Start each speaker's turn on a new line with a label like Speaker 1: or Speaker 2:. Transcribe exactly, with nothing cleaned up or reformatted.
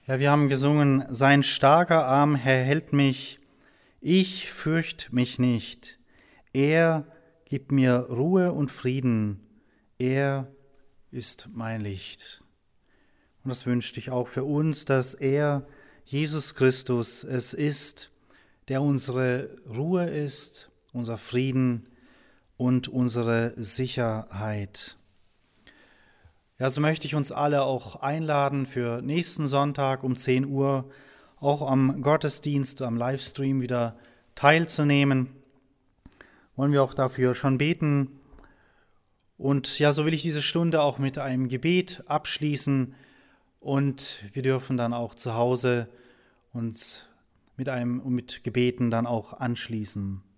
Speaker 1: Ja, wir haben gesungen, sein starker Arm erhält mich, ich fürcht mich nicht. Er gibt mir Ruhe und Frieden, er ist mein Licht. Und das wünschte ich auch für uns, dass er, Jesus Christus, es ist, der unsere Ruhe ist, unser Frieden und unsere Sicherheit. Ja, so möchte ich uns alle auch einladen für nächsten Sonntag um zehn Uhr auch am Gottesdienst, am Livestream wieder teilzunehmen. Wollen wir auch dafür schon beten. Und ja, so will ich diese Stunde auch mit einem Gebet abschließen. Und wir dürfen dann auch zu Hause uns mit einem mit Gebeten dann auch anschließen.